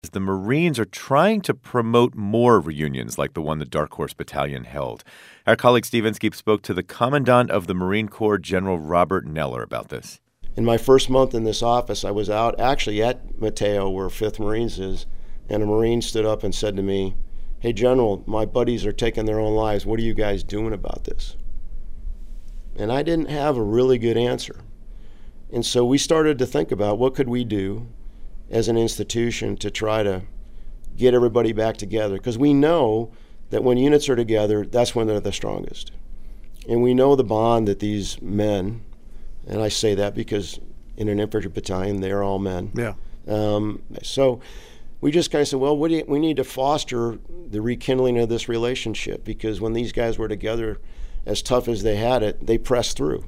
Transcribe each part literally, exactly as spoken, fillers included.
The Marines are trying to promote more reunions like the one the Dark Horse Battalion held. Our colleague Steve Inskeep spoke to the Commandant of the Marine Corps, General Robert Neller, about this. In my first month in this office, I was out actually at Mateo, where fifth Marines is, and a Marine stood up and said to me, "Hey, General, my buddies are taking their own lives. What are you guys doing about this?" And I didn't have a really good answer. And so we started to think about what could we do as an institution to try to get everybody back together. Because we know that when units are together, that's when they're the strongest. And we know the bond that these men, and I say that because in an infantry battalion, they're all men. Yeah. Um, so we just kind of said, well, what do you, we need to foster the rekindling of this relationship, because when these guys were together, as tough as they had it, they pressed through.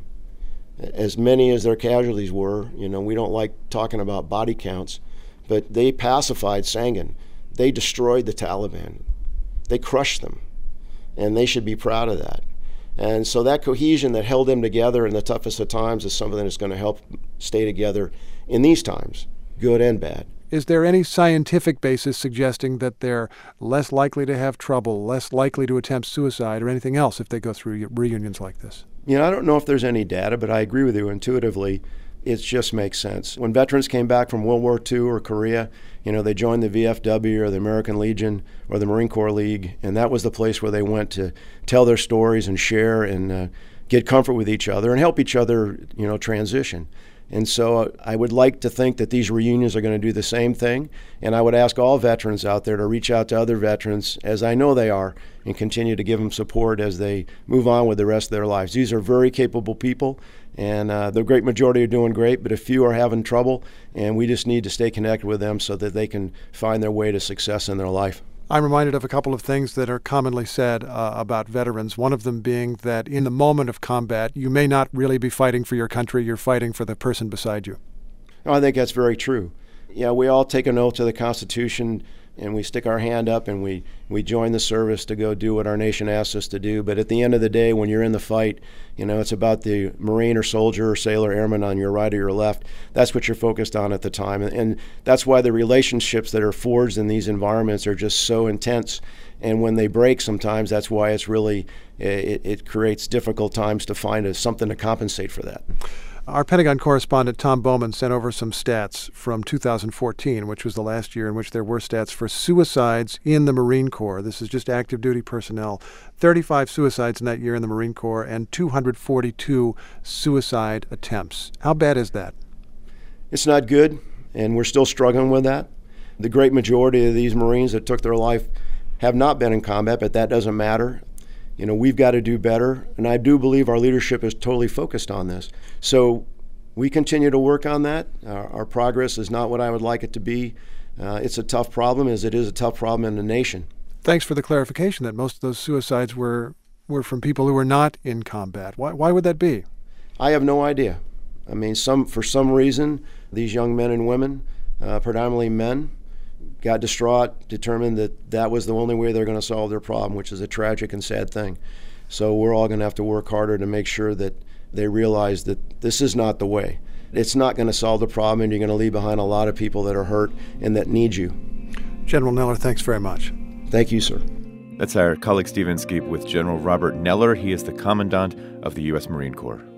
As many as their casualties were, you know, we don't like talking about body counts, but they pacified Sangin. They destroyed the Taliban. They crushed them, and they should be proud of that. And so that cohesion that held them together in the toughest of times is something that's going to help stay together in these times, good and bad. Is there any scientific basis suggesting that they're less likely to have trouble, less likely to attempt suicide or anything else if they go through reunions like this? You know, I don't know if there's any data, but I agree with you intuitively. It just makes sense. When veterans came back from World War Two or Korea, you know, they joined the V F W or the American Legion or the Marine Corps League, and that was the place where they went to tell their stories and share and uh, get comfort with each other and help each other, you know, transition. And so I would like to think that these reunions are going to do the same thing. And I would ask all veterans out there to reach out to other veterans, as I know they are, and continue to give them support as they move on with the rest of their lives. These are very capable people, and uh, the great majority are doing great, but a few are having trouble, and we just need to stay connected with them so that they can find their way to success in their life. I'm reminded of a couple of things that are commonly said uh, about veterans, one of them being that in the moment of combat, you may not really be fighting for your country, you're fighting for the person beside you. Oh, I think that's very true. Yeah, we all take an oath to the Constitution, and we stick our hand up and we, we join the service to go do what our nation asks us to do. But at the end of the day, when you're in the fight, you know, it's about the Marine or soldier or sailor airman on your right or your left. That's what you're focused on at the time. And, and that's why the relationships that are forged in these environments are just so intense. And when they break sometimes, that's why it's really, it, it creates difficult times to find a, something to compensate for that. Our Pentagon correspondent Tom Bowman sent over some stats from two thousand fourteen, which was the last year in which there were stats for suicides in the Marine Corps. This is just active duty personnel. thirty-five suicides in that year in the Marine Corps and two hundred forty-two suicide attempts. How bad is that? It's not good, and we're still struggling with that. The great majority of these Marines that took their life have not been in combat, but that doesn't matter. You know, we've got to do better, and I do believe our leadership is totally focused on this. So we continue to work on that. Our, our progress is not what I would like it to be. Uh, it's a tough problem, as it is a tough problem in the nation. Thanks for the clarification that most of those suicides were, were from people who were not in combat. Why, why would that be? I have no idea. I mean, some for some reason, these young men and women, uh, predominantly men, got distraught, determined that that was the only way they're going to solve their problem, which is a tragic and sad thing. So we're all going to have to work harder to make sure that they realize that this is not the way. It's not going to solve the problem, and you're going to leave behind a lot of people that are hurt and that need you. General Neller, thanks very much. Thank you, sir. That's our colleague Steve Inskeep with General Robert Neller. He is the Commandant of the U S Marine Corps.